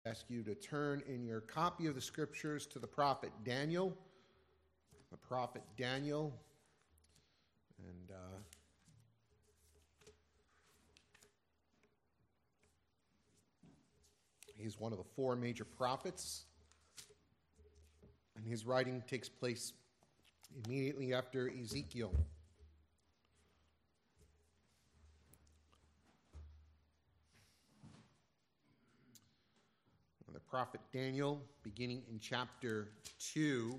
Ask you to turn in your copy of the scriptures to the prophet Daniel. The prophet Daniel. And he's one of the four major prophets. And his writing takes place immediately after Ezekiel. The prophet Daniel, beginning in chapter 2.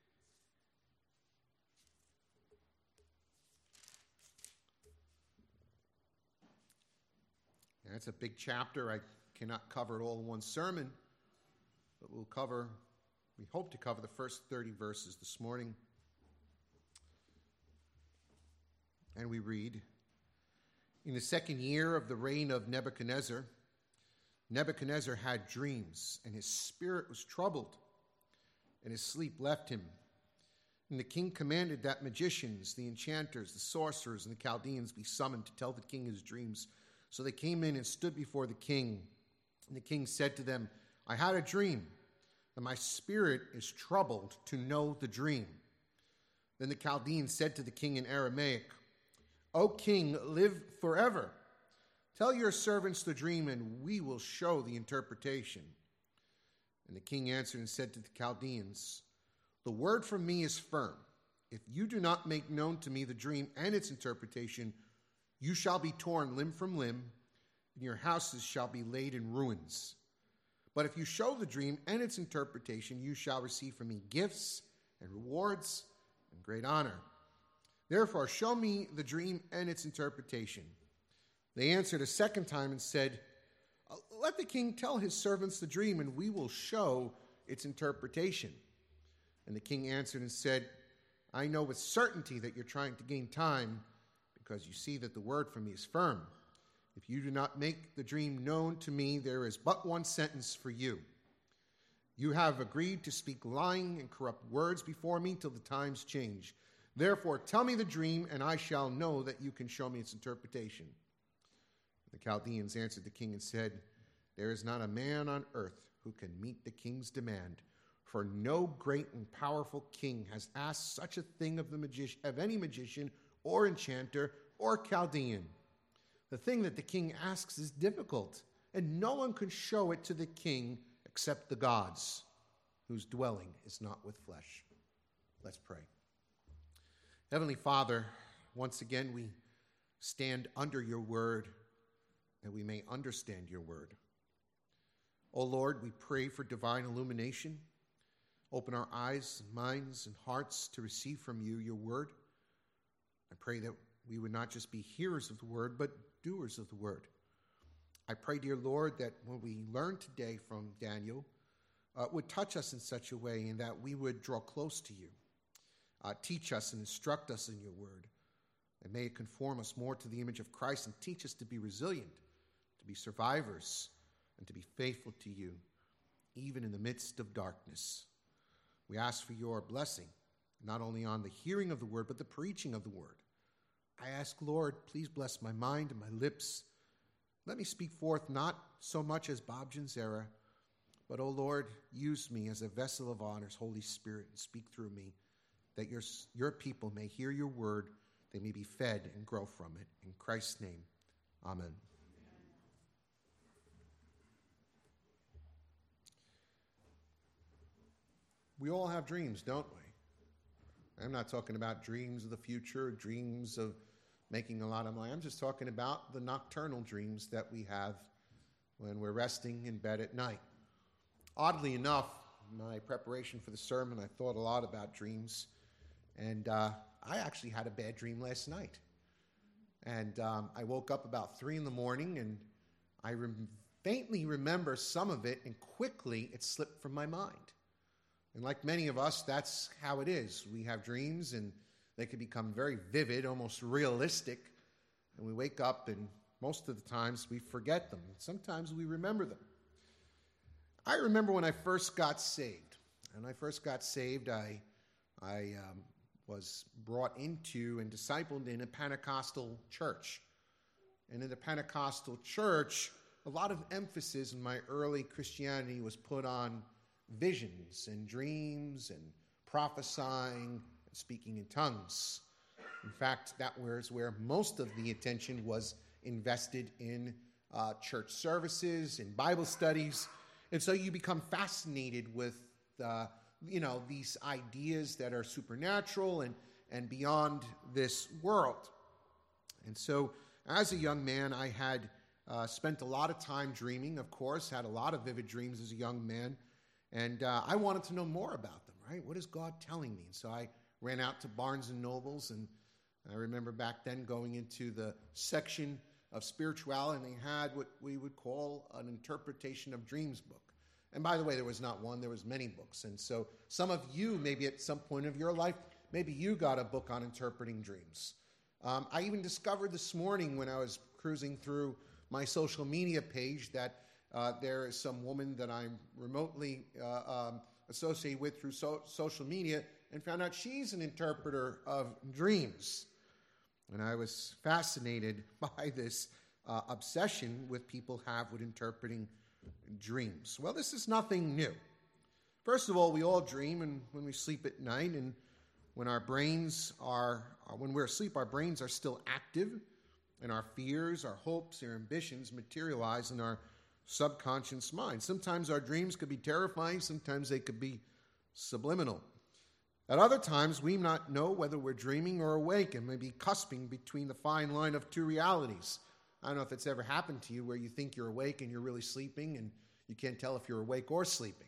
That's a big chapter. I cannot cover it all in one sermon, but we hope to cover the first 30 verses this morning. And we read, "In the second year of the reign of Nebuchadnezzar, Nebuchadnezzar had dreams, and his spirit was troubled, and his sleep left him. And the king commanded that magicians, the enchanters, the sorcerers, and the Chaldeans be summoned to tell the king his dreams. So they came in and stood before the king. And the king said to them, 'I had a dream, and my spirit is troubled to know the dream.' Then the Chaldeans said to the king in Aramaic, 'O king, live forever. Tell your servants the dream, and we will show the interpretation.' And the king answered and said to the Chaldeans, 'The word from me is firm. If you do not make known to me the dream and its interpretation, you shall be torn limb from limb, and your houses shall be laid in ruins. But if you show the dream and its interpretation, you shall receive from me gifts and rewards and great honor. Therefore, show me the dream and its interpretation.' They answered a second time and said, 'Let the king tell his servants the dream, and we will show its interpretation.' And the king answered and said, 'I know with certainty that you're trying to gain time, because you see that the word from me is firm. If you do not make the dream known to me, there is but one sentence for you. You have agreed to speak lying and corrupt words before me till the times change. Therefore, tell me the dream, and I shall know that you can show me its interpretation.' The Chaldeans answered the king and said, 'There is not a man on earth who can meet the king's demand, for no great and powerful king has asked such a thing of any magician or enchanter or Chaldean. The thing that the king asks is difficult, and no one can show it to the king except the gods, whose dwelling is not with flesh.'" Let's pray. Heavenly Father, once again we stand under your word, that we may understand your word. O Lord, we pray for divine illumination. Open our eyes, minds, and hearts to receive from you your word. I pray that we would not just be hearers of the word, but doers of the word. I pray, dear Lord, that when we learn today from Daniel, would touch us in such a way and that we would draw close to you. Teach us and instruct us in your word. And may it conform us more to the image of Christ and teach us to be resilient, to be survivors, and to be faithful to you, even in the midst of darkness. We ask for your blessing, not only on the hearing of the word, but the preaching of the word. I ask, Lord, please bless my mind and my lips. Let me speak forth not so much as Bob Genzera, but, O Lord, use me as a vessel of honor's Holy Spirit and speak through me, that your people may hear your word, they may be fed and grow from it. In Christ's name, amen. We all have dreams, don't we? I'm not talking about dreams of the future, dreams of making a lot of money. I'm just talking about the nocturnal dreams that we have when we're resting in bed at night. Oddly enough, in my preparation for the sermon, I thought a lot about dreams. And I actually had a bad dream last night. And I woke up about 3 in the morning, and I faintly remember some of it, and quickly it slipped from my mind. And like many of us, that's how it is. We have dreams, and they can become very vivid, almost realistic. And we wake up, and most of the times we forget them. Sometimes we remember them. I remember when I first got saved. When I first got saved, I was brought into and discipled in a Pentecostal church. And in the Pentecostal church, a lot of emphasis in my early Christianity was put on visions and dreams and prophesying and speaking in tongues. In fact, that was where most of the attention was invested in church services, in Bible studies. And so you become fascinated with these ideas that are supernatural and beyond this world. And so as a young man, I had spent a lot of time dreaming, of course, had a lot of vivid dreams as a young man. And I wanted to know more about them, right? What is God telling me? And so I ran out to Barnes & Nobles, and I remember back then going into the section of spirituality, and they had what we would call an interpretation of dreams book. And by the way, there was not one, there was many books. And so some of you, maybe at some point of your life, maybe you got a book on interpreting dreams. I even discovered this morning when I was cruising through my social media page that there is some woman that I'm remotely associated with through social media, and found out she's an interpreter of dreams. And I was fascinated by this obsession with people have with interpreting dreams. Well, this is nothing new. First of all, we all dream, and when we sleep at night, and when we're asleep, our brains are still active, and our fears, our hopes, our ambitions materialize in our subconscious mind. Sometimes our dreams could be terrifying, sometimes they could be subliminal. At other times, we not know whether we're dreaming or awake and may be cusping between the fine line of two realities. I don't know if it's ever happened to you where you think you're awake and you're really sleeping and you can't tell if you're awake or sleeping.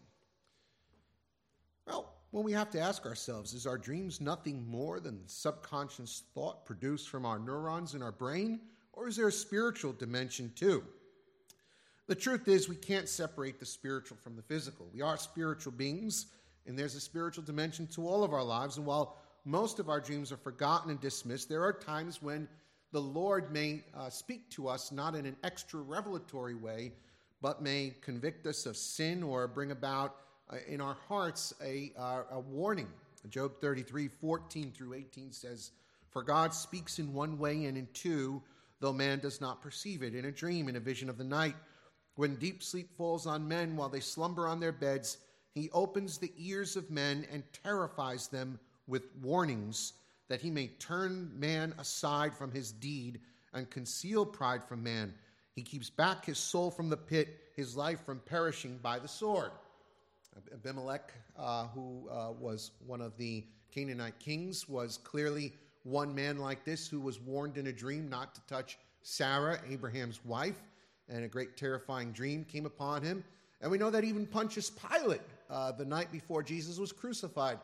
Well, we have to ask ourselves, is our dreams nothing more than subconscious thought produced from our neurons in our brain, or is there a spiritual dimension too? The truth is, we can't separate the spiritual from the physical. We are spiritual beings, and there's a spiritual dimension to all of our lives. And while most of our dreams are forgotten and dismissed, there are times when the Lord may speak to us not in an extra revelatory way, but may convict us of sin or bring about in our hearts a warning. Job 33:14-18 says, "For God speaks in one way and in two, though man does not perceive it, in a dream, in a vision of the night. When deep sleep falls on men while they slumber on their beds, he opens the ears of men and terrifies them with warnings, that he may turn man aside from his deed and conceal pride from man. He keeps back his soul from the pit, his life from perishing by the sword." Abimelech, who was one of the Canaanite kings, was clearly one man like this who was warned in a dream not to touch Sarah, Abraham's wife, and a great terrifying dream came upon him. And we know that even Pontius Pilate, the night before Jesus was crucified,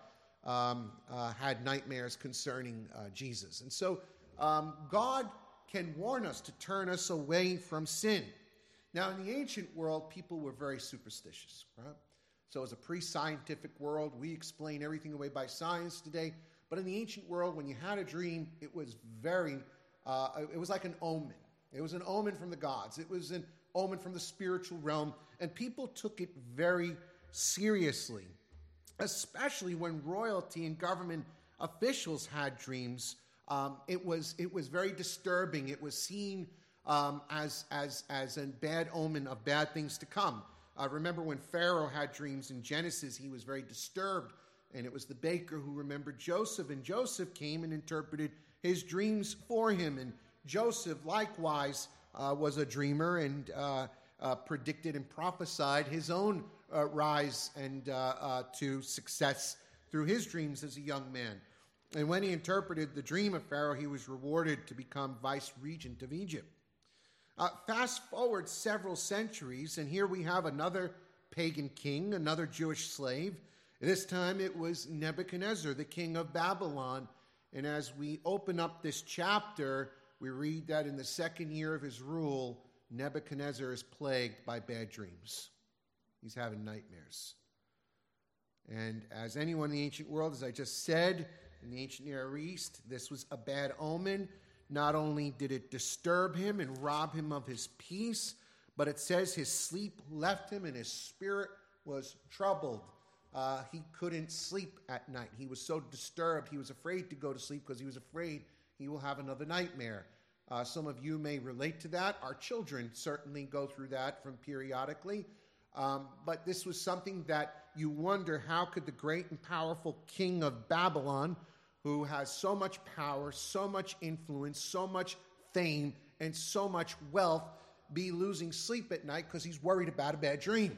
had nightmares concerning Jesus. And so God can warn us to turn us away from sin. Now, in the ancient world, people were very superstitious, right? So as a pre-scientific world, we explain everything away by science today. But in the ancient world, when you had a dream, it was it was like an omen. It was an omen from the gods. It was an omen from the spiritual realm. And people took it very seriously, especially when royalty and government officials had dreams. It was very disturbing. It was seen as a bad omen of bad things to come. Remember when Pharaoh had dreams in Genesis, he was very disturbed, and it was the baker who remembered Joseph, and Joseph came and interpreted his dreams for him. And Joseph likewise was a dreamer and predicted and prophesied his own rise and to success through his dreams as a young man. And when he interpreted the dream of Pharaoh, he was rewarded to become vice-regent of Egypt. Fast forward several centuries, and here we have another pagan king, another Jewish slave. This time it was Nebuchadnezzar, the king of Babylon. And as we open up this chapter, we read that in the second year of his rule, Nebuchadnezzar is plagued by bad dreams. He's having nightmares. And as anyone in the ancient world, as I just said, in the ancient Near East, this was a bad omen. Not only did it disturb him and rob him of his peace, but it says his sleep left him and his spirit was troubled. He couldn't sleep at night. He was so disturbed. He was afraid to go to sleep because he was afraid he will have another nightmare. Some of you may relate to that. Our children certainly go through that from periodically. But this was something that you wonder, how could the great and powerful king of Babylon, who has so much power, so much influence, so much fame, and so much wealth, be losing sleep at night because he's worried about a bad dream?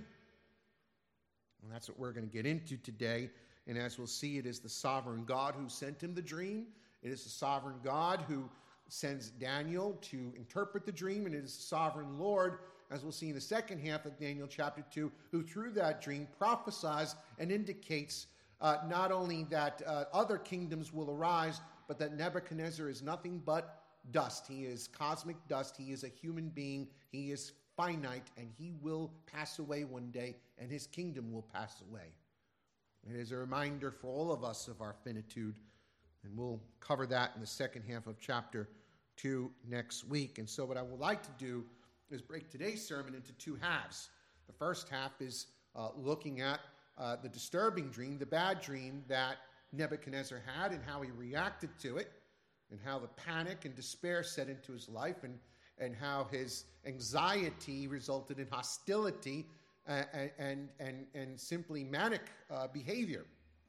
And that's what we're going to get into today. And as we'll see, it is the sovereign God who sent him the dream. It is the sovereign God who sends Daniel to interpret the dream. And it is the sovereign Lord, as we'll see in the second half of Daniel chapter 2, who through that dream prophesies and indicates not only that other kingdoms will arise, but that Nebuchadnezzar is nothing but dust. He is cosmic dust. He is a human being. He is finite, and he will pass away one day, and his kingdom will pass away. It is a reminder for all of us of our finitude, and we'll cover that in the second half of chapter 2 next week. And so what I would like to do is break today's sermon into two halves. The first half is looking at the disturbing dream, the bad dream that Nebuchadnezzar had, and how he reacted to it, and how the panic and despair set into his life, and how his anxiety resulted in hostility and simply manic behavior.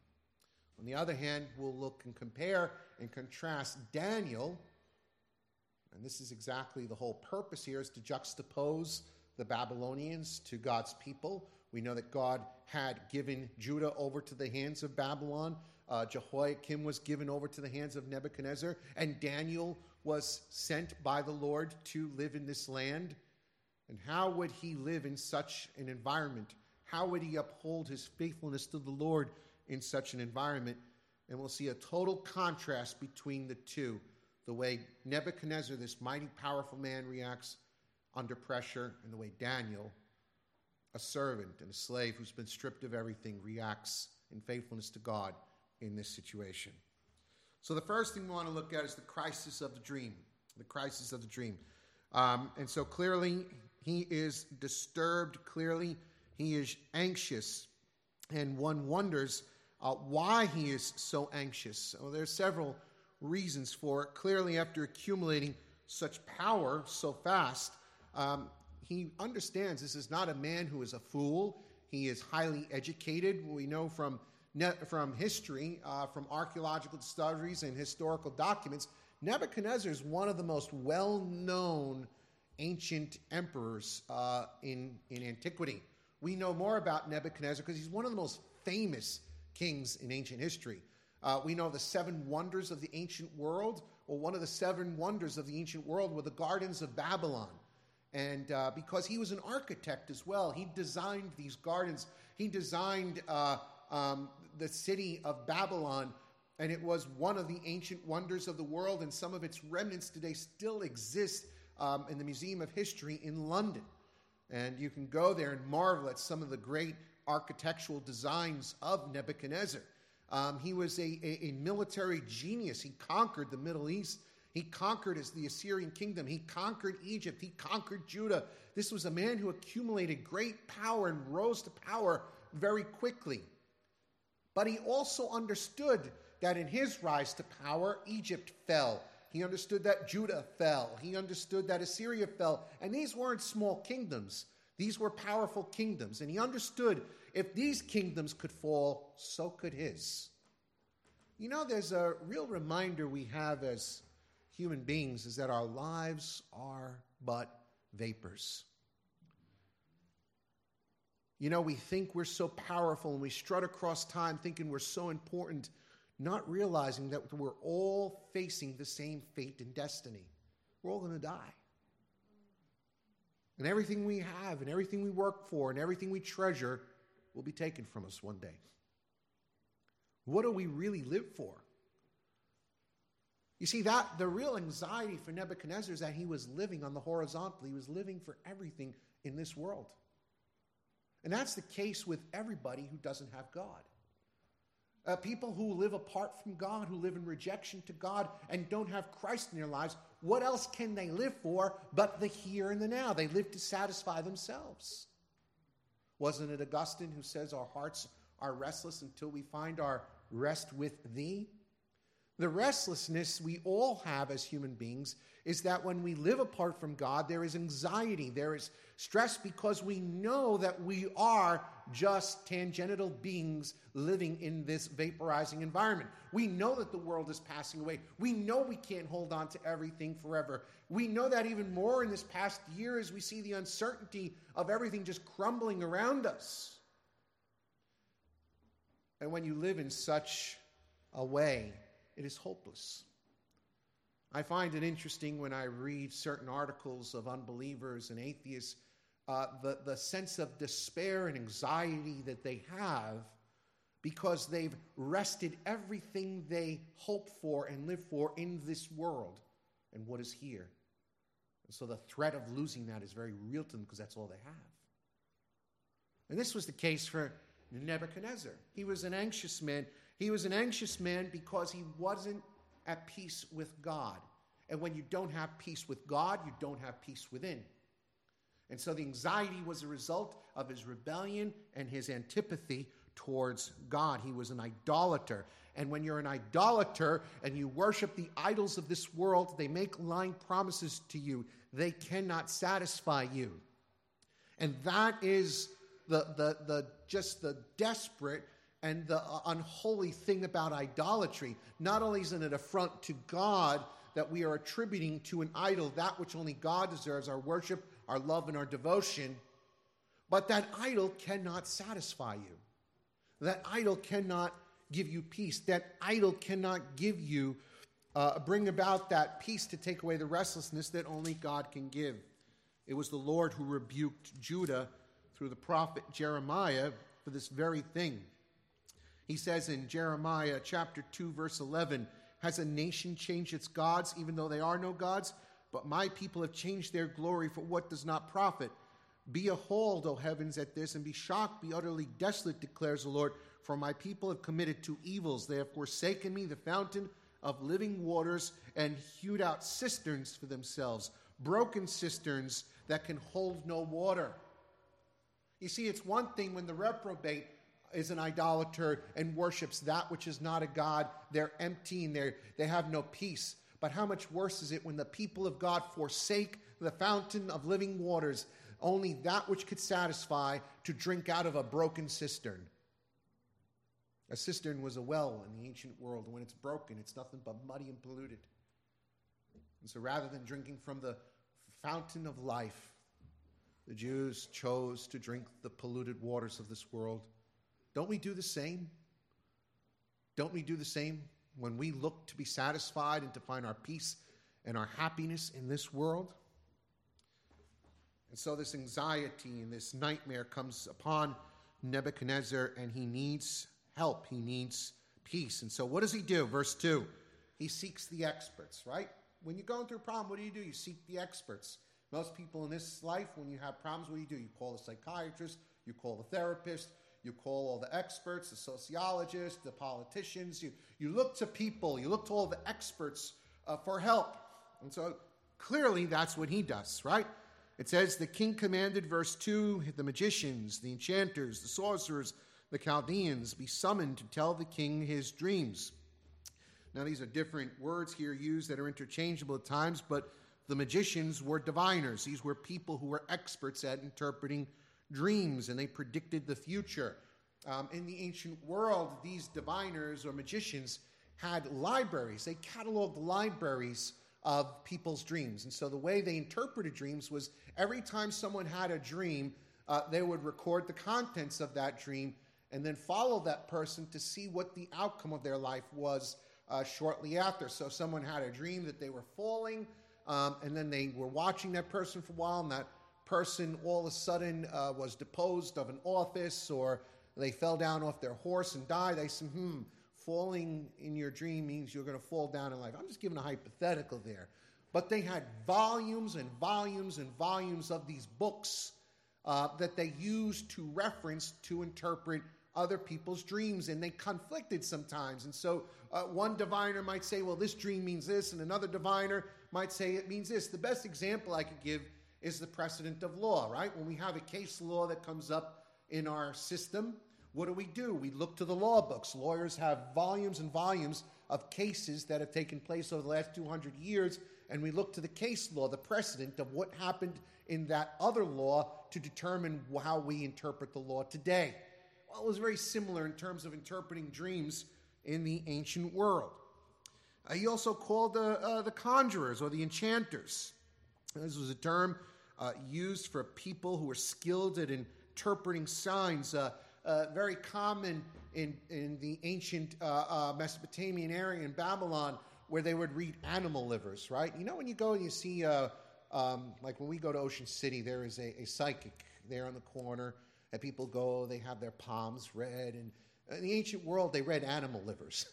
On the other hand, we'll look and compare and contrast Daniel, and this is exactly the whole purpose here, is to juxtapose the Babylonians to God's people. We know that God had given Judah over to the hands of Babylon. Jehoiakim was given over to the hands of Nebuchadnezzar, and Daniel was sent by the Lord to live in this land. And how would he live in such an environment? How would he uphold his faithfulness to the Lord in such an environment? And we'll see a total contrast between the two. The way Nebuchadnezzar, this mighty, powerful man, reacts under pressure, and the way Daniel, a servant and a slave who's been stripped of everything, reacts in faithfulness to God in this situation. So the first thing we want to look at is the crisis of the dream. The crisis of the dream. And so clearly he is disturbed. Clearly he is anxious. And one wonders why he is so anxious. Well, there's several reasons for it. Clearly, after accumulating such power so fast, he understands this is not a man who is a fool. He is highly educated. We know from history, from archaeological discoveries and historical documents, Nebuchadnezzar is one of the most well-known ancient emperors in antiquity. We know more about Nebuchadnezzar because he's one of the most famous kings in ancient history. We know the 7 wonders of the ancient world. Well, one of the 7 wonders of the ancient world were the gardens of Babylon. And because he was an architect as well, he designed these gardens. He designed the city of Babylon, and it was one of the ancient wonders of the world, and some of its remnants today still exist in the Museum of History in London. And you can go there and marvel at some of the great architectural designs of Nebuchadnezzar. He was a military genius. He conquered the Middle East. He conquered the Assyrian kingdom. He conquered Egypt. He conquered Judah. This was a man who accumulated great power and rose to power very quickly. But he also understood that in his rise to power, Egypt fell. He understood that Judah fell. He understood that Assyria fell. And these weren't small kingdoms. These were powerful kingdoms. And he understood if these kingdoms could fall, so could his. You know, there's a real reminder we have as human beings is that our lives are but vapors. You know, we think we're so powerful and we strut across time thinking we're so important, not realizing that we're all facing the same fate and destiny. We're all going to die. And everything we have and everything we work for and everything we treasure will be taken from us one day. What do we really live for? You see, that the real anxiety for Nebuchadnezzar is that he was living on the horizontal. He was living for everything in this world. And that's the case with everybody who doesn't have God. People who live apart from God, who live in rejection to God and don't have Christ in their lives, what else can they live for but the here and the now? They live to satisfy themselves. Wasn't it Augustine who says our hearts are restless until we find our rest with thee? The restlessness we all have as human beings is that when we live apart from God, there is anxiety, there is stress, because we know that we are just tangential beings living in this vaporizing environment. We know that the world is passing away. We know we can't hold on to everything forever. We know that even more in this past year as we see the uncertainty of everything just crumbling around us. And when you live in such a way, it is hopeless. I find it interesting when I read certain articles of unbelievers and atheists, the sense of despair and anxiety that they have because they've rested everything they hope for and live for in this world and what is here. And so the threat of losing that is very real to them because that's all they have. And this was the case for Nebuchadnezzar. He was an anxious man. He was an anxious man because he wasn't at peace with God. And when you don't have peace with God, you don't have peace within. And so the anxiety was a result of his rebellion and his antipathy towards God. He was an idolater. And when you're an idolater and you worship the idols of this world, they make lying promises to you. They cannot satisfy you. And that is the desperate and the unholy thing about idolatry. Not only is it an affront to God that we are attributing to an idol that which only God deserves, our worship, our love, and our devotion, but that idol cannot satisfy you. That idol cannot give you peace. That idol cannot give you, bring about that peace to take away the restlessness that only God can give. It was the Lord who rebuked Judah through the prophet Jeremiah for this very thing. He says in Jeremiah chapter 2, verse 11, "Has a nation changed its gods, even though they are no gods? But my people have changed their glory for what does not profit. Be appalled, O heavens, at this, and be shocked, be utterly desolate, declares the Lord. For my people have committed two evils. They have forsaken me, the fountain of living waters, and hewed out cisterns for themselves, broken cisterns that can hold no water." You see, it's one thing when the reprobate is an idolater and worships that which is not a God. They're empty and they have no peace. But how much worse is it when the people of God forsake the fountain of living waters, only that which could satisfy, to drink out of a broken cistern? A cistern was a well in the ancient world. When it's broken, it's nothing but muddy and polluted. And so rather than drinking from the fountain of life, the Jews chose to drink the polluted waters of this world. Don't we do the same? Don't we do the same when we look to be satisfied and to find our peace and our happiness in this world? And so this anxiety and this nightmare comes upon Nebuchadnezzar, and he needs help. He needs peace. And so what does he do? Verse 2, he seeks the experts, right? When you're going through a problem, what do? You seek the experts. Most people in this life, when you have problems, what do? You call the psychiatrist, you call the therapist, you call all the experts, the sociologists, the politicians. You look to people, you look to all the experts for help. And so clearly that's what he does, right? It says the king commanded, verse 2, the magicians, the enchanters, the sorcerers, the Chaldeans be summoned to tell the king his dreams. Now these are different words here used that are interchangeable at times, but the magicians were diviners. These were people who were experts at interpreting dreams, and they predicted the future. In the ancient world, these diviners or magicians had libraries. They cataloged libraries of people's dreams. And so the way they interpreted dreams was every time someone had a dream, they would record the contents of that dream and then follow that person to see what the outcome of their life was shortly after. So someone had a dream that they were falling, and then they were watching that person for a while, and that person all of a sudden was deposed of an office, or they fell down off their horse and died. They said, falling in your dream means you're going to fall down in life. I'm just giving a hypothetical there. But they had volumes and volumes and volumes of these books that they used to reference to interpret other people's dreams, and they conflicted sometimes. And so one diviner might say, well, this dream means this, and another diviner might say it means this. The best example I could give is the precedent of law, right? When we have a case law that comes up in our system, what do? We look to the law books. Lawyers have volumes and volumes of cases that have taken place over the last 200 years, and we look to the case law, the precedent of what happened in that other law to determine how we interpret the law today. Well, it was very similar in terms of interpreting dreams in the ancient world. He also called the conjurers or the enchanters. This was a term used for people who were skilled at interpreting signs, very common in the ancient Mesopotamian area in Babylon, where they would read animal livers, right? You know, when you go and you see, like when we go to Ocean City, there is a psychic there on the corner, and people go, they have their palms read, and in the ancient world, they read animal livers.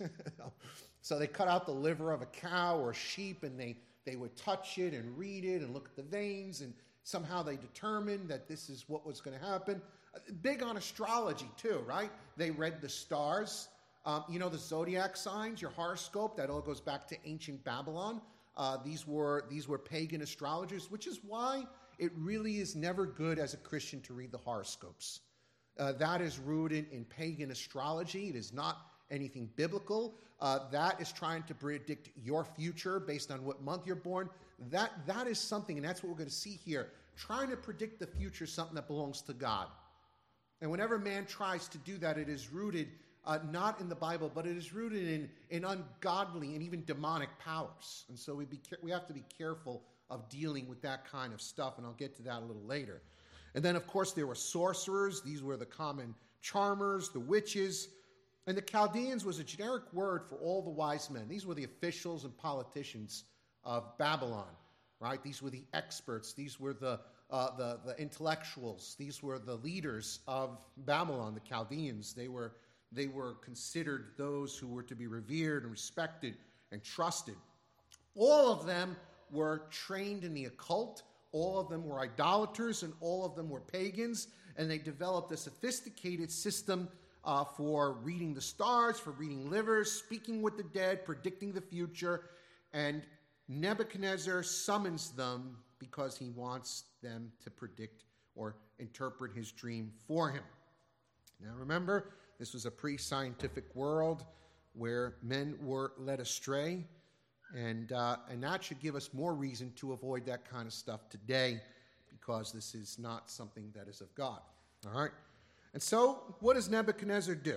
So they cut out the liver of a cow or a sheep, and they would touch it and read it and look at the veins, and somehow they determined that this is what was going to happen. Big on astrology too, right? They read the stars. You know, the zodiac signs, your horoscope, that all goes back to ancient Babylon. These were pagan astrologers, which is why it really is never good as a Christian to read the horoscopes. That is rooted in pagan astrology. It is not anything biblical. That is trying to predict your future based on what month you're born. That is something, and that's what we're going to see here. Trying to predict the future is something that belongs to God. And whenever man tries to do that, it is rooted not in the Bible, but it is rooted in ungodly and even demonic powers. And so we have to be careful of dealing with that kind of stuff, and I'll get to that a little later. And then, of course, there were sorcerers. These were the common charmers, the witches. And the Chaldeans was a generic word for all the wise men. These were the officials and politicians of Babylon, right? These were the experts. These were the intellectuals. These were the leaders of Babylon, the Chaldeans. They were considered those who were to be revered and respected and trusted. All of them were trained in the occult. All of them were idolaters, and all of them were pagans. And they developed a sophisticated system for reading the stars, for reading livers, speaking with the dead, predicting the future. And Nebuchadnezzar summons them because he wants them to predict or interpret his dream for him. Now remember, this was a pre-scientific world where men were led astray, and that should give us more reason to avoid that kind of stuff today, because this is not something that is of God. All right? And so, what does Nebuchadnezzar do?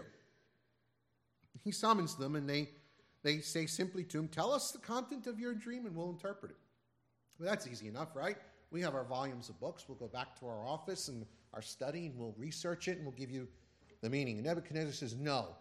He summons them, and they say simply to him, "Tell us the content of your dream, and we'll interpret it." Well, that's easy enough, right? We have our volumes of books. We'll go back to our office and our study, and we'll research it, and we'll give you the meaning. And Nebuchadnezzar says, no,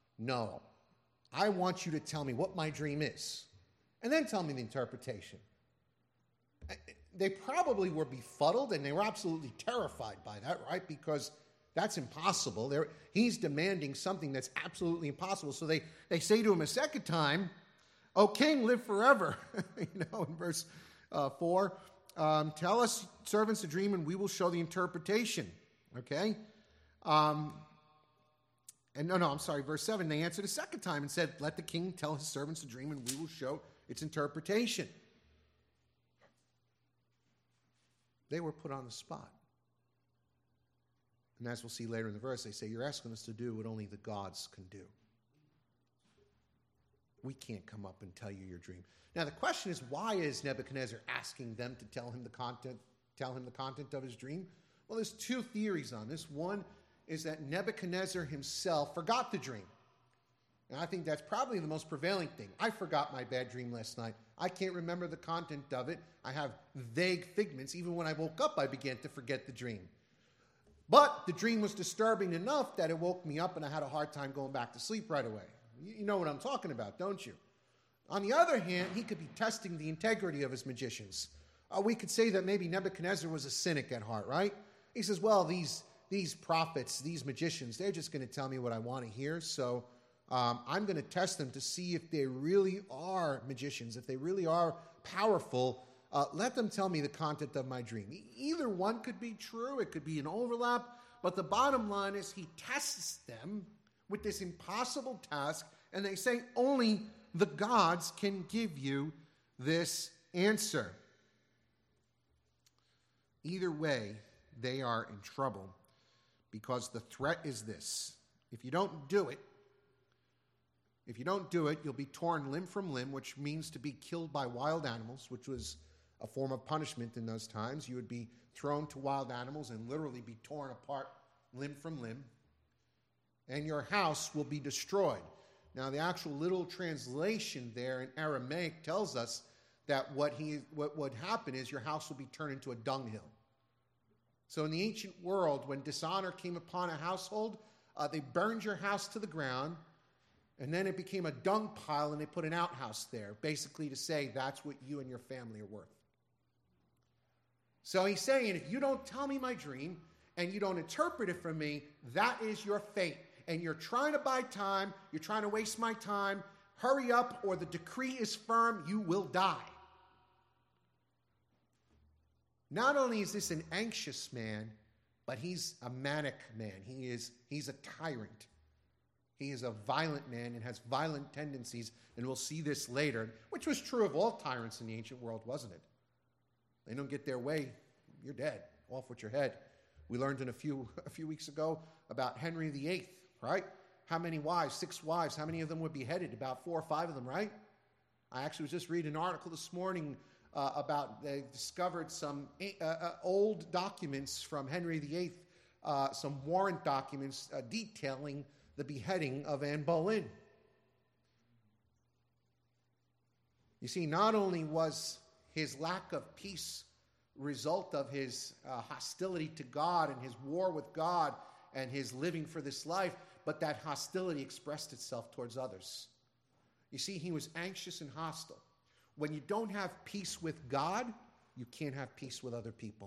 I want you to tell me what my dream is, and then tell me the interpretation. They probably were befuddled, and they were absolutely terrified by that, right? Because that's impossible. He's demanding something that's absolutely impossible. So they say to him a second time, "O king, live forever." In verse 4, tell us, servants, the dream, and we will show the interpretation. Okay? Verse 7, they answered a second time and said, "Let the king tell his servants the dream, and we will show its interpretation." They were put on the spot. And as we'll see later in the verse, they say, "You're asking us to do what only the gods can do. We can't come up and tell you your dream." Now the question is, why is Nebuchadnezzar asking them to tell him the content of his dream? Well, there's two theories on this. One is that Nebuchadnezzar himself forgot the dream. And I think that's probably the most prevailing thing. I forgot my bad dream last night. I can't remember the content of it. I have vague figments. Even when I woke up, I began to forget the dream. But the dream was disturbing enough that it woke me up, and I had a hard time going back to sleep right away. You know what I'm talking about, don't you? On the other hand, he could be testing the integrity of his magicians. We could say that maybe Nebuchadnezzar was a cynic at heart, right? He says, well, these prophets, these magicians, they're just going to tell me what I want to hear, so I'm going to test them to see if they really are magicians, if they really are powerful. Let them tell me the content of my dream. Either one could be true. It could be an overlap. But the bottom line is he tests them with this impossible task, and they say only the gods can give you this answer. Either way, they are in trouble, because the threat is this: if you don't do it, If you don't do it, you'll be torn limb from limb, which means to be killed by wild animals, which was a form of punishment in those times. You would be thrown to wild animals and literally be torn apart limb from limb. And your house will be destroyed. Now, the actual literal translation there in Aramaic tells us that what would happen is your house will be turned into a dunghill. So in the ancient world, when dishonor came upon a household, they burned your house to the ground, and then it became a dung pile, and they put an outhouse there, basically to say that's what you and your family are worth. So he's saying, if you don't tell me my dream, and you don't interpret it for me, that is your fate. And you're trying to buy time, you're trying to waste my time, hurry up, or the decree is firm, you will die. Not only is this an anxious man, but he's a manic man. He's a tyrant. He is a violent man and has violent tendencies, and we'll see this later, which was true of all tyrants in the ancient world, wasn't it? They don't get their way, you're dead, off with your head. We learned a few weeks ago about Henry VIII, right? How many wives? 6 wives. How many of them were beheaded? About 4 or 5 of them, right? I actually was just reading an article this morning about they discovered some old documents from Henry VIII, some warrant documents detailing the beheading of Anne Boleyn. You see, not only was his lack of peace result of his hostility to God and his war with God and his living for this life, but that hostility expressed itself towards others. You see, he was anxious and hostile. When you don't have peace with God, you can't have peace with other people.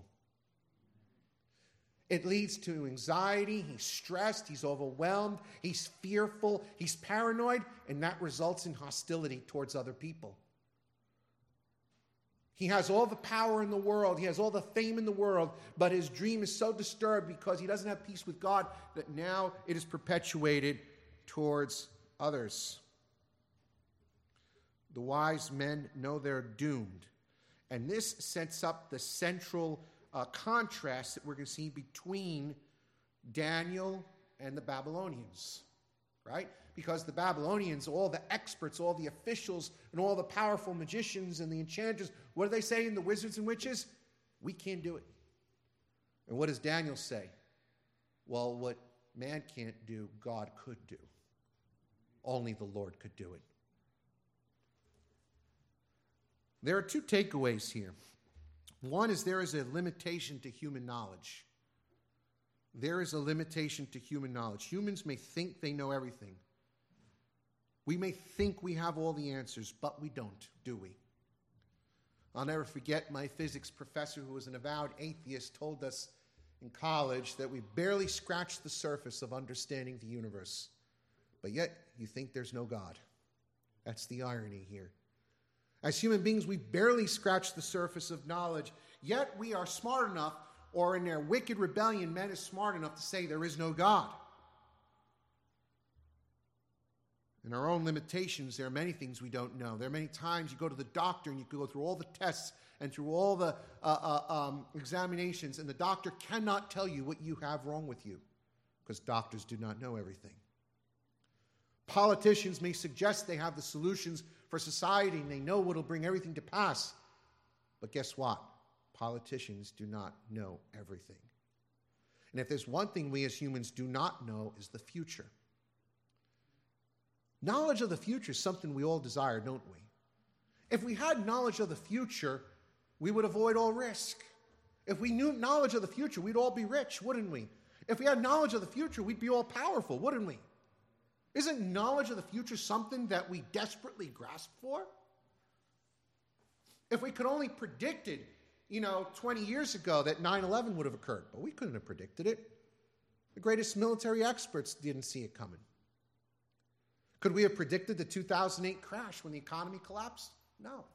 It leads to anxiety, he's stressed, he's overwhelmed, he's fearful, he's paranoid, and that results in hostility towards other people. He has all the power in the world, he has all the fame in the world, but his dream is so disturbed because he doesn't have peace with God that now it is perpetuated towards others. The wise men know they're doomed. And this sets up the central contrast that we're going to see between Daniel and the Babylonians, right? Because the Babylonians, all the experts, all the officials, and all the powerful magicians and the enchanters, what do they say in the wizards and witches? We can't do it. And what does Daniel say? Well, what man can't do, God could do. Only the Lord could do it. There are 2 takeaways here. One is there is a limitation to human knowledge. There is a limitation to human knowledge. Humans may think they know everything. We may think we have all the answers, but we don't, do we? I'll never forget my physics professor, who was an avowed atheist, told us in college that we barely scratched the surface of understanding the universe. But yet, you think there's no God. That's the irony here. As human beings, we barely scratch the surface of knowledge, yet we are smart enough, or in their wicked rebellion, man is smart enough to say there is no God. In our own limitations, there are many things we don't know. There are many times you go to the doctor and you go through all the tests and through all the examinations, and the doctor cannot tell you what you have wrong with you, because doctors do not know everything. Politicians may suggest they have the solutions for society and they know what will bring everything to pass. But guess what? Politicians do not know everything. And if there's one thing we as humans do not know, is the future. Knowledge of the future is something we all desire, don't we? If we had knowledge of the future, we would avoid all risk. If we knew knowledge of the future, we'd all be rich, wouldn't we? If we had knowledge of the future, we'd be all powerful, wouldn't we? Isn't knowledge of the future something that we desperately grasp for? If we could only predicted, 20 years ago that 9/11 would have occurred, but we couldn't have predicted it. The greatest military experts didn't see it coming. Could we have predicted the 2008 crash when the economy collapsed? No.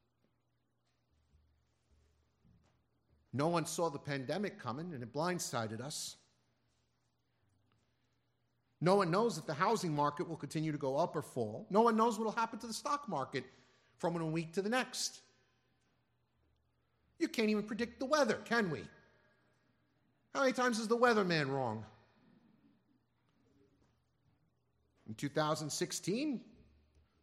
No one saw the pandemic coming, and it blindsided us. No one knows if the housing market will continue to go up or fall. No one knows what will happen to the stock market from 1 week to the next. You can't even predict the weather, can we? How many times is the weatherman wrong? In 2016,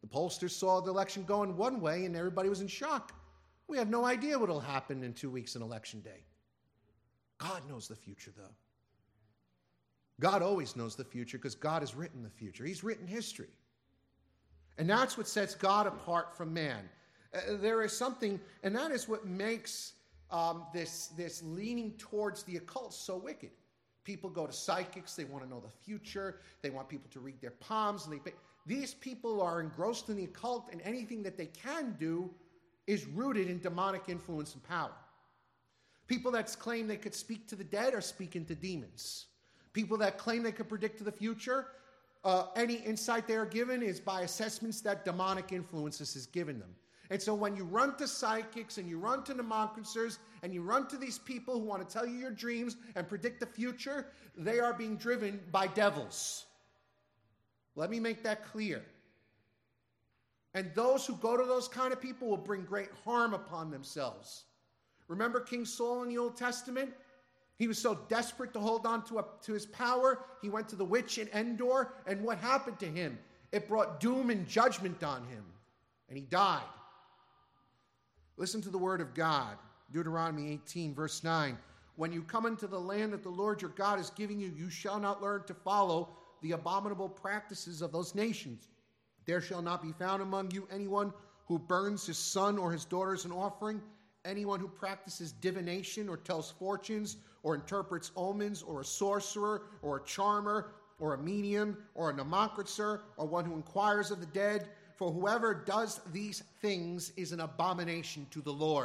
The pollsters saw the election going one way and everybody was in shock. We have no idea what will happen in 2 weeks on Election Day. God knows the future, though. God always knows the future because God has written the future. He's written history. And that's what sets God apart from man. There is something, and that is what makes this leaning towards the occult so wicked. People go to psychics. They want to know the future. They want people to read their palms. And these people are engrossed in the occult, and anything that they can do is rooted in demonic influence and power. People that claim they could speak to the dead are speaking to demons. People that claim they could predict to the future, any insight they are given is by assessments that demonic influences has given them. And so when you run to psychics and you run to democrincers and you run to these people who want to tell you your dreams and predict the future, they are being driven by devils. Let me make that clear. And those who go to those kind of people will bring great harm upon themselves. Remember King Saul in the Old Testament? He was so desperate to hold on to his power, he went to the witch in Endor, and what happened to him? It brought doom and judgment on him, and he died. Listen to the word of God, Deuteronomy 18, verse 9. When you come into the land that the Lord your God is giving you, you shall not learn to follow the abominable practices of those nations. There shall not be found among you anyone who burns his son or his daughter as an offering, anyone who practices divination or tells fortunes or interprets omens, or a sorcerer or a charmer or a medium or a democricer or one who inquires of the dead. For whoever does these things is an abomination to the Lord.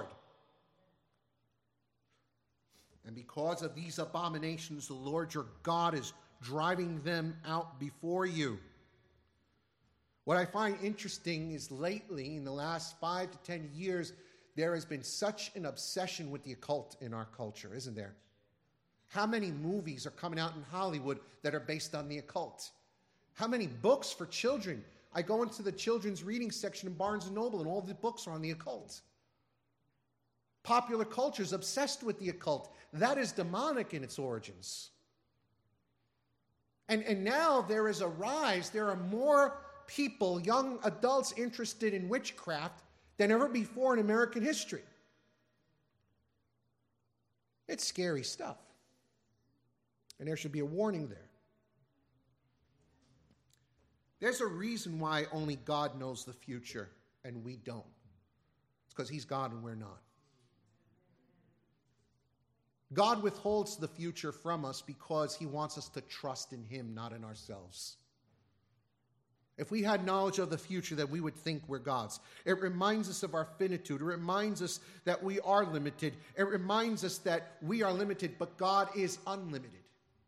And because of these abominations, the Lord your God is driving them out before you. What I find interesting is lately, in the last 5 to 10 years, there has been such an obsession with the occult in our culture, isn't there? How many movies are coming out in Hollywood that are based on the occult? How many books for children? I go into the children's reading section in Barnes & Noble, and all the books are on the occult. Popular culture is obsessed with the occult. That is demonic in its origins. And now there is a rise. There are more people, young adults, interested in witchcraft than ever before in American history. It's scary stuff. And there should be a warning there. There's a reason why only God knows the future and we don't. It's because he's God and we're not. God withholds the future from us because he wants us to trust in him, not in ourselves. If we had knowledge of the future, then we would think we're God's. It reminds us of our finitude. It reminds us that we are limited. It reminds us that we are limited, but God is unlimited.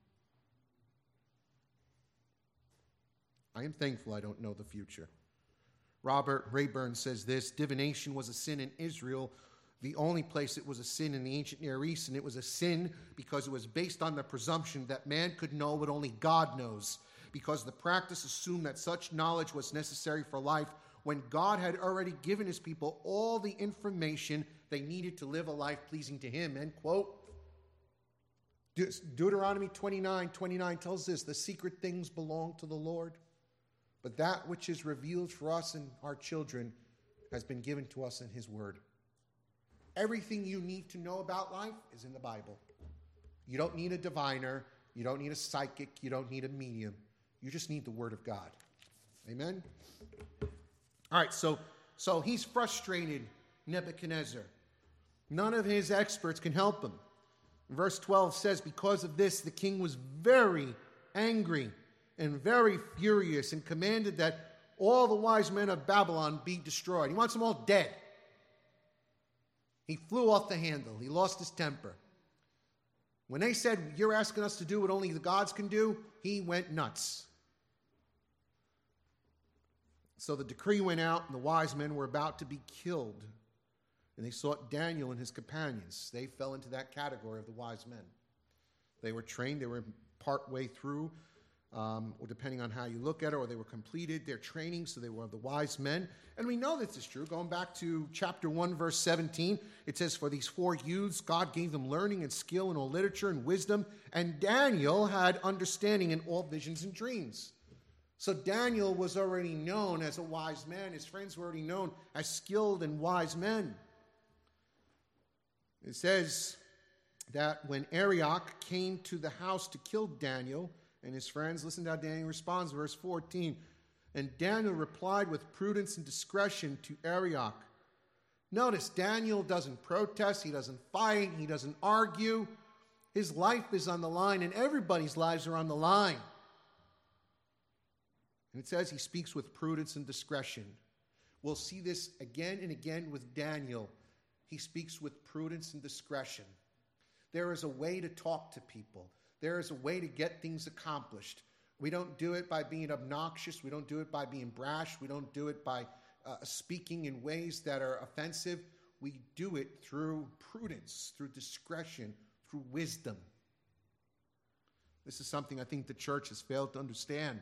I am thankful I don't know the future. Robert Rayburn says this: divination was a sin in Israel, the only place it was a sin in the ancient Near East, and it was a sin because it was based on the presumption that man could know what only God knows, because the practice assumed that such knowledge was necessary for life when God had already given his people all the information they needed to live a life pleasing to him, end quote. Deuteronomy 29:29 tells us the secret things belong to the Lord, but that which is revealed for us and our children has been given to us in his word. Everything you need to know about life is in the Bible. You don't need a diviner. You don't need a psychic. You don't need a medium. You just need the word of God. Amen? All right, so he's frustrated, Nebuchadnezzar. None of his experts can help him. Verse 12 says, because of this, the king was very angry and very furious and commanded that all the wise men of Babylon be destroyed. He wants them all dead. He flew off the handle. He lost his temper. When they said, you're asking us to do what only the gods can do, he went nuts. So the decree went out, and the wise men were about to be killed. And they sought Daniel and his companions. They fell into that category of the wise men. They were trained. They were part way through, or depending on how you look at it, or they were completed their training, so they were the wise men. And we know this is true. Going back to chapter 1, verse 17, it says, for these 4 youths, God gave them learning and skill in all literature and wisdom, and Daniel had understanding in all visions and dreams. So Daniel was already known as a wise man. His friends were already known as skilled and wise men. It says that when Arioch came to the house to kill Daniel and his friends, listen to how Daniel responds, verse 14. And Daniel replied with prudence and discretion to Arioch. Notice, Daniel doesn't protest, he doesn't fight, he doesn't argue. His life is on the line, and everybody's lives are on the line. And it says he speaks with prudence and discretion. We'll see this again and again with Daniel. He speaks with prudence and discretion. There is a way to talk to people. There is a way to get things accomplished. We don't do it by being obnoxious. We don't do it by being brash. We don't do it by speaking in ways that are offensive. We do it through prudence, through discretion, through wisdom. This is something I think the church has failed to understand.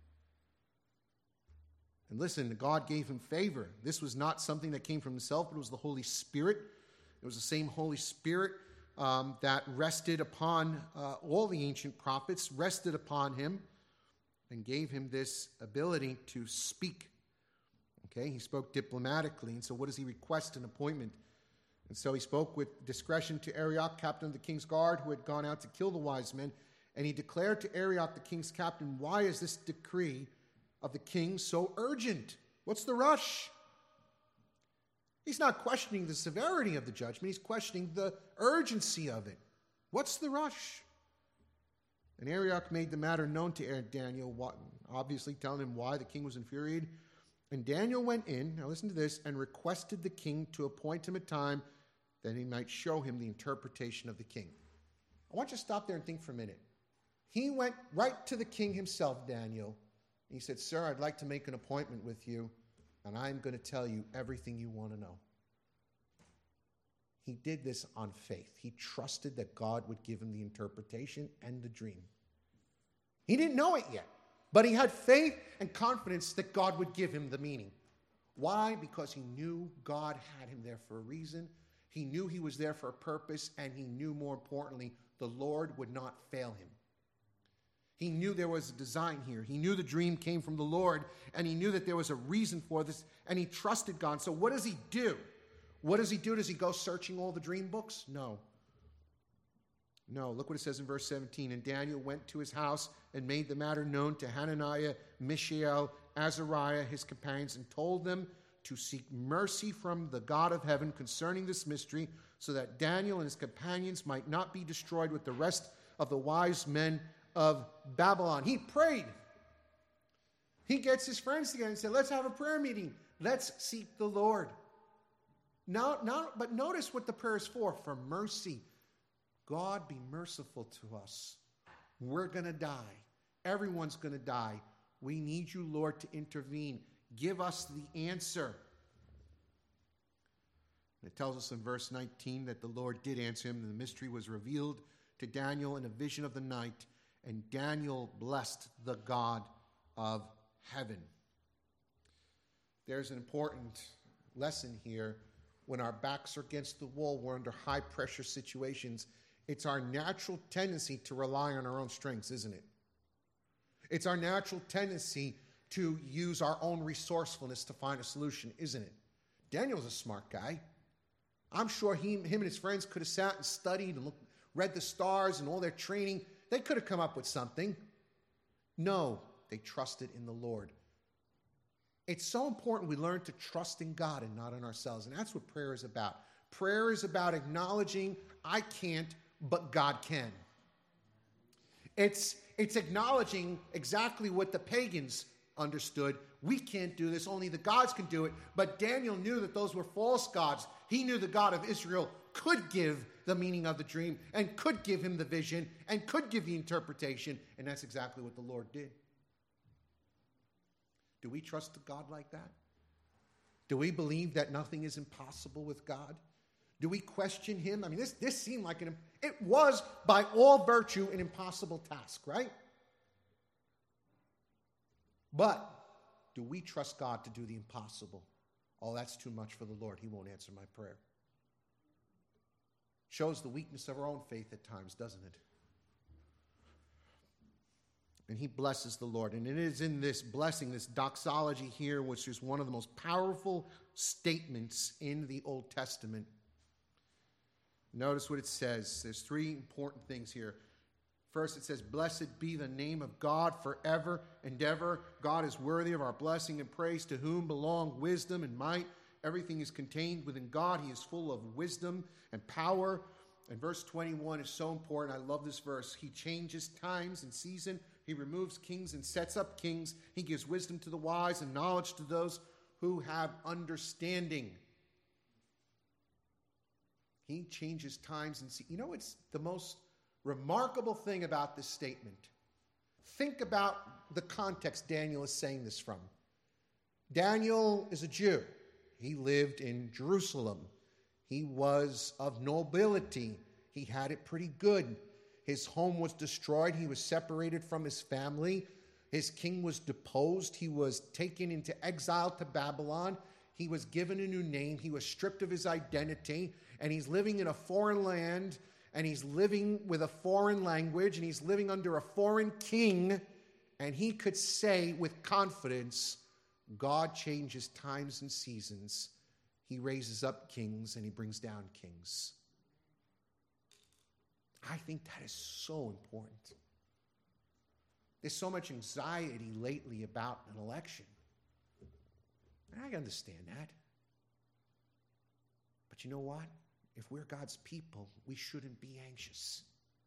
And listen, God gave him favor. This was not something that came from himself, but it was the Holy Spirit. It was the same Holy Spirit that rested upon all the ancient prophets, rested upon him, and gave him this ability to speak. Okay, he spoke diplomatically, and so what does he request? An appointment. And so he spoke with discretion to Arioch, captain of the king's guard, who had gone out to kill the wise men, and he declared to Arioch, the king's captain, why is this decree of the king so urgent? What's the rush? He's not questioning the severity of the judgment, he's questioning the urgency of it. What's the rush? And Arioch made the matter known to Daniel, obviously telling him why the king was infuriated. And Daniel went in, now listen to this, and requested the king to appoint him a time that he might show him the interpretation of the king. I want you to stop there and think for a minute. He went right to the king himself, Daniel. He said, sir, I'd like to make an appointment with you, and I'm going to tell you everything you want to know. He did this on faith. He trusted that God would give him the interpretation and the dream. He didn't know it yet, but he had faith and confidence that God would give him the meaning. Why? Because he knew God had him there for a reason. He knew he was there for a purpose, and he knew, more importantly, the Lord would not fail him. He knew there was a design here. He knew the dream came from the Lord, and he knew that there was a reason for this, and he trusted God. So what does he do? What does he do? Does he go searching all the dream books? No. No, look what it says in verse 17. And Daniel went to his house and made the matter known to Hananiah, Mishael, Azariah, his companions, and told them to seek mercy from the God of heaven concerning this mystery, so that Daniel and his companions might not be destroyed with the rest of the wise men of Babylon. He prayed. He gets his friends together and said, let's have a prayer meeting. Let's seek the Lord. But notice what the prayer is for mercy. God, be merciful to us. We're going to die. Everyone's going to die. We need you, Lord, to intervene. Give us the answer. It tells us in verse 19 that the Lord did answer him, and the mystery was revealed to Daniel in a vision of the night, and Daniel blessed the God of heaven. There's an important lesson here. When our backs are against the wall, we're under high-pressure situations. It's our natural tendency to rely on our own strengths, isn't it? It's our natural tendency to use our own resourcefulness to find a solution, isn't it? Daniel's a smart guy. I'm sure him and his friends could have sat and studied and read the stars and all their training. They could have come up with something. No, they trusted in the Lord. It's so important we learn to trust in God and not in ourselves. And that's what prayer is about. Prayer is about acknowledging I can't, but God can. It's acknowledging exactly what the pagans understood. We can't do this, only the gods can do it. But Daniel knew that those were false gods. He knew the God of Israel could give the meaning of the dream and could give him the vision and could give the interpretation. And that's exactly what the Lord did. Do we trust a God like that? Do we believe that nothing is impossible with God? Do we question him? I mean, this seemed like it was by all virtue an impossible task, right? But do we trust God to do the impossible? Oh, that's too much for the Lord. He won't answer my prayer. Shows the weakness of our own faith at times, doesn't it? And he blesses the Lord. And it is in this blessing, this doxology here, which is one of the most powerful statements in the Old Testament. Notice what it says. There's three important things here. First, it says, "Blessed be the name of God forever and ever. God is worthy of our blessing and praise, to whom belong wisdom and might. Everything is contained within God. He is full of wisdom and power." And verse 21 is so important. I love this verse. He changes times and season. He removes kings and sets up kings. He gives wisdom to the wise and knowledge to those who have understanding. He changes times and seasons. You know what's the most remarkable thing about this statement? Think about the context Daniel is saying this from. Daniel is a Jew. He lived in Jerusalem. He was of nobility. He had it pretty good. His home was destroyed. He was separated from his family. His king was deposed. He was taken into exile to Babylon. He was given a new name. He was stripped of his identity. And he's living in a foreign land. And he's living with a foreign language. And he's living under a foreign king. And he could say with confidence, God changes times and seasons. He raises up kings and he brings down kings. I think that is so important. There's so much anxiety lately about an election. And I understand that. But you know what? If we're God's people, we shouldn't be anxious.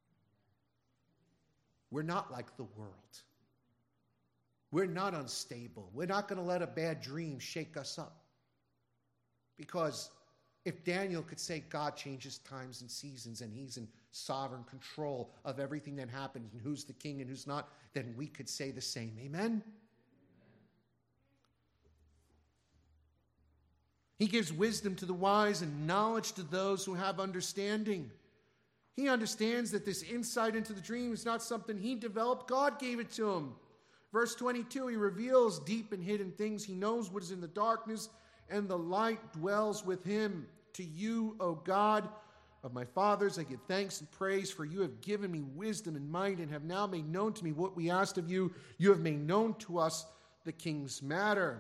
We're not like the world. We're not unstable. We're not going to let a bad dream shake us up. Because if Daniel could say God changes times and seasons and he's in sovereign control of everything that happens and who's the king and who's not, then we could say the same. Amen? He gives wisdom to the wise and knowledge to those who have understanding. He understands that this insight into the dream is not something he developed. God gave it to him. Verse 22, he reveals deep and hidden things. He knows what is in the darkness, and the light dwells with him. To you, O God of my fathers, I give thanks and praise, for you have given me wisdom and might, and have now made known to me what we asked of you. You have made known to us the king's matter.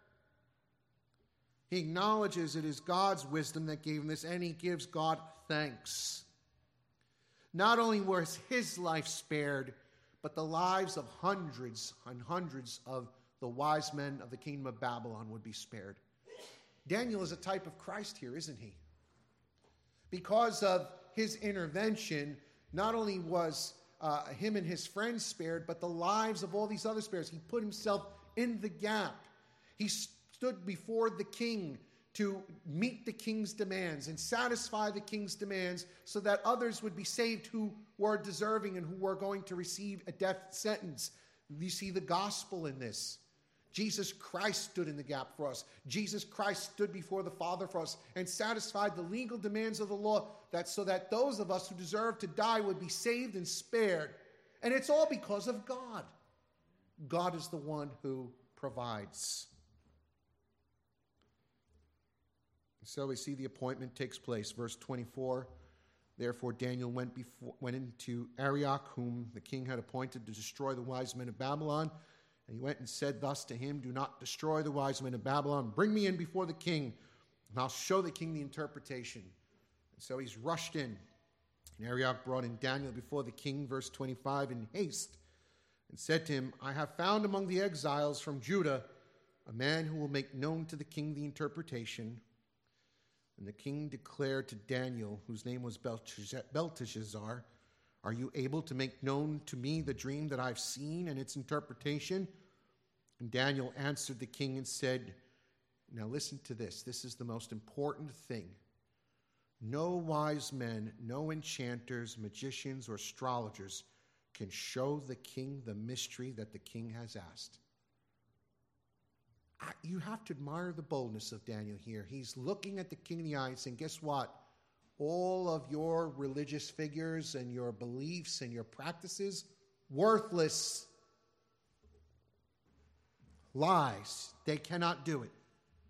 He acknowledges it is God's wisdom that gave him this, and he gives God thanks. Not only was his life spared, but the lives of hundreds and hundreds of the wise men of the kingdom of Babylon would be spared. Daniel is a type of Christ here, isn't he? Because of his intervention, not only was him and his friends spared, but the lives of all these other spared. He put himself in the gap. He stood before the king to meet the king's demands and satisfy the king's demands so that others would be saved who were deserving and who were going to receive a death sentence. You see the gospel in this. Jesus Christ stood in the gap for us. Jesus Christ stood before the Father for us and satisfied the legal demands of the law so that those of us who deserve to die would be saved and spared. And it's all because of God. God is the one who provides. So we see the appointment takes place. Verse 24, therefore Daniel went into Arioch, whom the king had appointed to destroy the wise men of Babylon. And he went and said thus to him, do not destroy the wise men of Babylon. Bring me in before the king, and I'll show the king the interpretation. And so he's rushed in. And Arioch brought in Daniel before the king, verse 25, in haste, and said to him, I have found among the exiles from Judah a man who will make known to the king the interpretation. And the king declared to Daniel, whose name was Belteshazzar, are you able to make known to me the dream that I've seen and its interpretation? And Daniel answered the king and said, now listen to this. This is the most important thing. No wise men, no enchanters, magicians, or astrologers can show the king the mystery that the king has asked. You have to admire the boldness of Daniel here. He's looking at the king in the eye and saying, guess what? All of your religious figures and your beliefs and your practices, worthless. Lies. They cannot do it.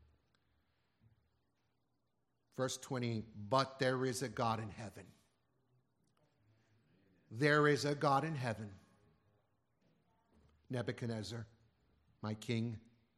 Verse 20, but there is a God in heaven. There is a God in heaven. Nebuchadnezzar, my king,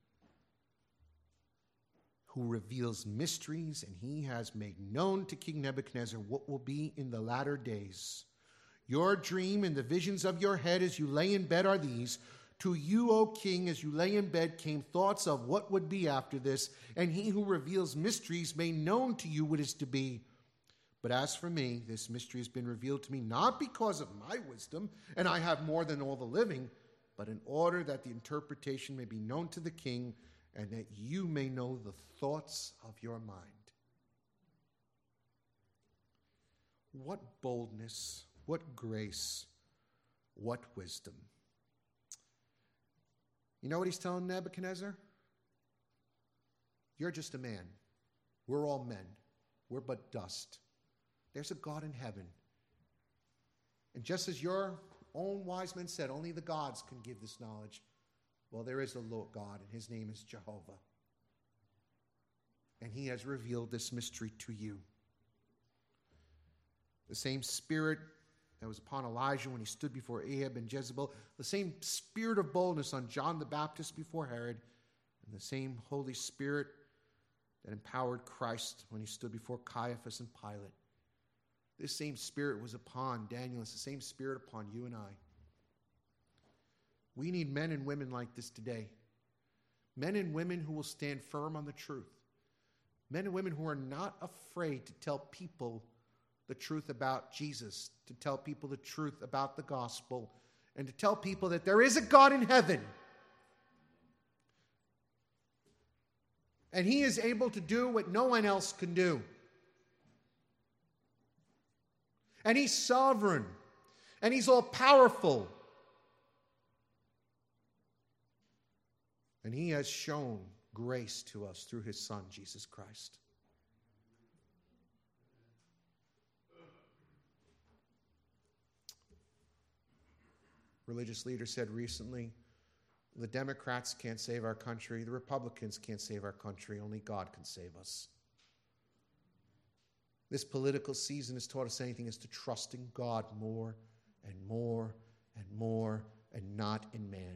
who reveals mysteries, and he has made known to King Nebuchadnezzar what will be in the latter days. Your dream and the visions of your head as you lay in bed are these. To you, O king, as you lay in bed came thoughts of what would be after this, and he who reveals mysteries made known to you what is to be. But as for me, this mystery has been revealed to me not because of my wisdom, and I have more than all the living, but in order that the interpretation may be known to the king, and that you may know the thoughts of your mind. What boldness, what grace, what wisdom. You know what he's telling Nebuchadnezzar? You're just a man. We're all men. We're but dust. There's a God in heaven. And just as your own wise men said, only the gods can give this knowledge. Well, there is a Lord God, and his name is Jehovah. And he has revealed this mystery to you. The same spirit that was upon Elijah when he stood before Ahab and Jezebel, the same spirit of boldness on John the Baptist before Herod, and the same Holy Spirit that empowered Christ when he stood before Caiaphas and Pilate. This same spirit was upon Daniel. It's the same spirit upon you and I. We need men and women like this today. Men and women who will stand firm on the truth. Men and women who are not afraid to tell people the truth about Jesus, to tell people the truth about the gospel, and to tell people that there is a God in heaven. And he is able to do what no one else can do. And he's sovereign. And he's all powerful. And he has shown grace to us through his Son, Jesus Christ. Religious leader said recently, the Democrats can't save our country, the Republicans can't save our country, only God can save us. This political season has taught us anything is to trust in God more and more and more, and not in man.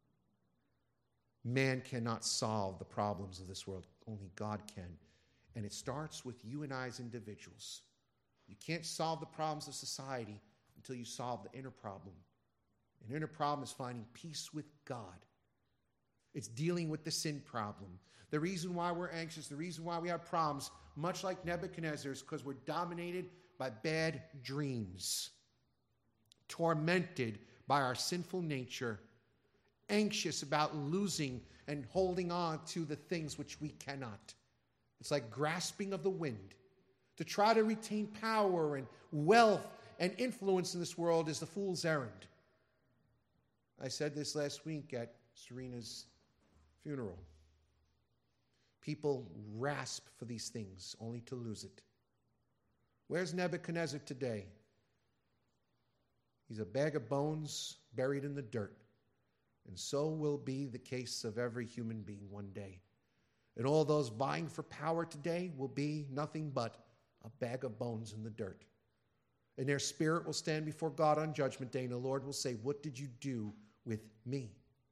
Man cannot solve the problems of this world. Only God can. And it starts with you and I as individuals. You can't solve the problems of society until you solve the inner problem. An inner problem is finding peace with God. It's dealing with the sin problem. The reason why we're anxious, the reason why we have problems, much like Nebuchadnezzar, is because we're dominated by bad dreams, tormented by our sinful nature, anxious about losing and holding on to the things which we cannot. It's like grasping of the wind. To try to retain power and wealth and influence in this world is the fool's errand. I said this last week at Serena's funeral. People rasp for these things only to lose it. Where's Nebuchadnezzar today? He's a bag of bones buried in the dirt. And so will be the case of every human being one day. And all those vying for power today will be nothing but a bag of bones in the dirt. And their spirit will stand before God on Judgment Day, and the Lord will say, "What did you do with me?"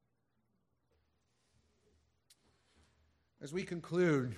As we conclude,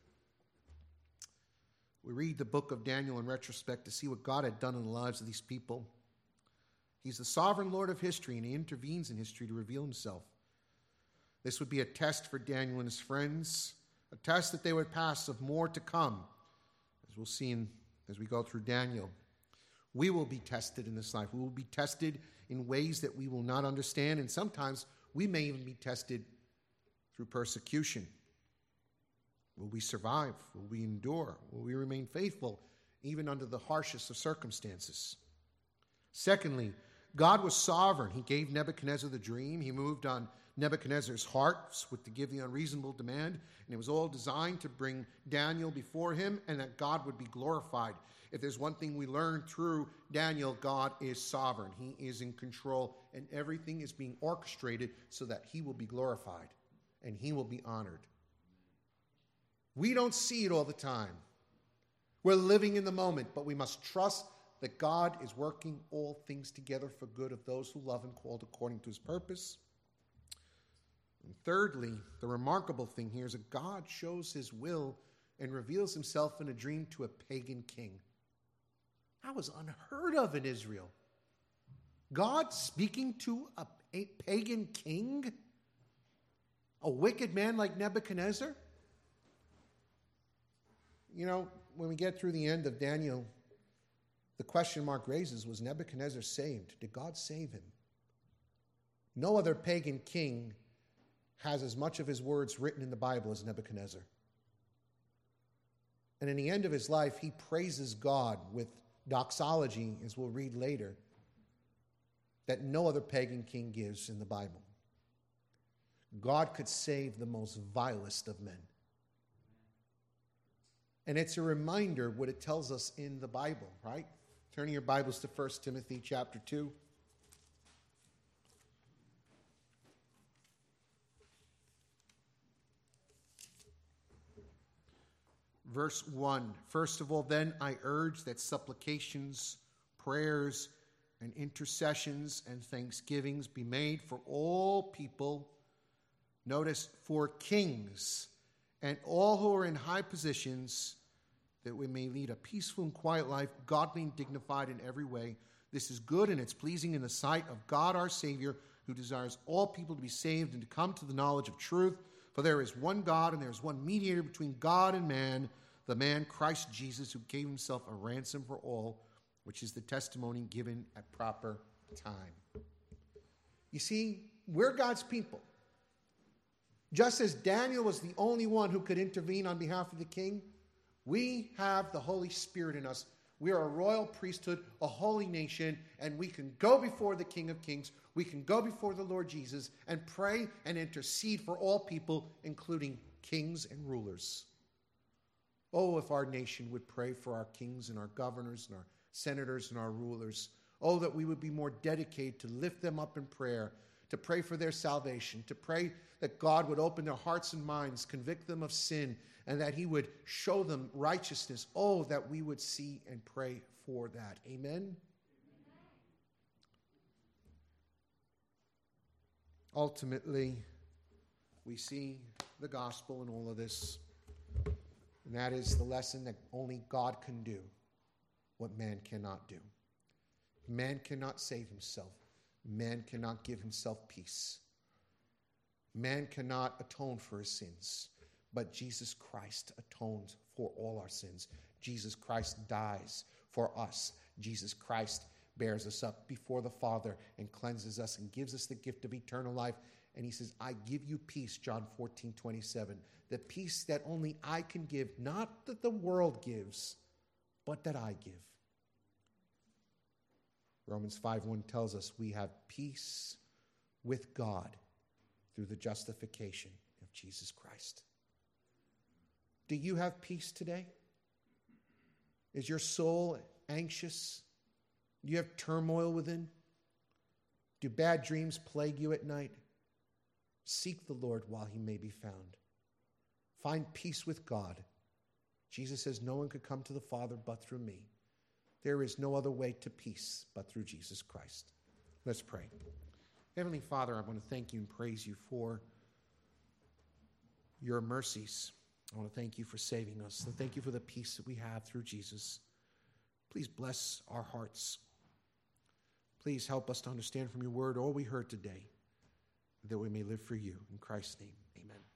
we read the book of Daniel in retrospect to see what God had done in the lives of these people. He's the sovereign Lord of history, and he intervenes in history to reveal himself. This would be a test for Daniel and his friends, a test that they would pass of more to come, as we'll see as we go through Daniel. We will be tested in this life. We will be tested in ways that we will not understand, and sometimes we may even be tested through persecution. Will we survive? Will we endure? Will we remain faithful even under the harshest of circumstances? Secondly, God was sovereign. He gave Nebuchadnezzar the dream. He moved on Nebuchadnezzar's heart with to give the unreasonable demand, and it was all designed to bring Daniel before him and that God would be glorified. If there's one thing we learn through Daniel, God is sovereign. He is in control, and everything is being orchestrated so that he will be glorified and he will be honored. We don't see it all the time. We're living in the moment, but we must trust that God is working all things together for good of those who love him, called according to his purpose. Thirdly, the remarkable thing here is that God shows his will and reveals himself in a dream to a pagan king. That was unheard of in Israel. God speaking to a pagan king? A wicked man like Nebuchadnezzar? You know, when we get through the end of Daniel, the question mark raises, was Nebuchadnezzar saved? Did God save him? No other pagan king has as much of his words written in the Bible as Nebuchadnezzar. And in the end of his life, he praises God with doxology, as we'll read later, that no other pagan king gives in the Bible. God could save the most vilest of men. And it's a reminder of what it tells us in the Bible, right? Turning your Bibles to 1 Timothy chapter 2. Verse 1, first of all, then I urge that supplications, prayers, and intercessions and thanksgivings be made for all people. Notice, for kings and all who are in high positions, that we may lead a peaceful and quiet life, godly and dignified in every way. This is good and it's pleasing in the sight of God our Savior, who desires all people to be saved and to come to the knowledge of truth. For there is one God and there is one mediator between God and man, the man Christ Jesus, who gave himself a ransom for all, which is the testimony given at proper time. You see, we're God's people. Just as Daniel was the only one who could intervene on behalf of the king, we have the Holy Spirit in us. We are a royal priesthood, a holy nation, and we can go before the King of Kings. We can go before the Lord Jesus and pray and intercede for all people, including kings and rulers. Oh, if our nation would pray for our kings and our governors and our senators and our rulers. Oh, that we would be more dedicated to lift them up in prayer, to pray for their salvation, to pray that God would open their hearts and minds, convict them of sin, and that he would show them righteousness. Oh, that we would see and pray for that. Amen? Ultimately, we see the gospel in all of this. And that is the lesson that only God can do what man cannot do. Man cannot save himself. Man cannot give himself peace. Man cannot atone for his sins. But Jesus Christ atones for all our sins. Jesus Christ dies for us. Jesus Christ bears us up before the Father and cleanses us and gives us the gift of eternal life. And he says, I give you peace, John 14:27. The peace that only I can give, not that the world gives, but that I give. Romans 5:1 tells us we have peace with God through the justification of Jesus Christ. Do you have peace today? Is your soul anxious? Do you have turmoil within? Do bad dreams plague you at night? Seek the Lord while he may be found. Find peace with God. Jesus says, no one could come to the Father but through me. There is no other way to peace but through Jesus Christ. Let's pray. Heavenly Father, I want to thank you and praise you for your mercies. I want to thank you for saving us. And thank you for the peace that we have through Jesus. Please bless our hearts. Please help us to understand from your word all we heard today, that we may live for you. In Christ's name, amen.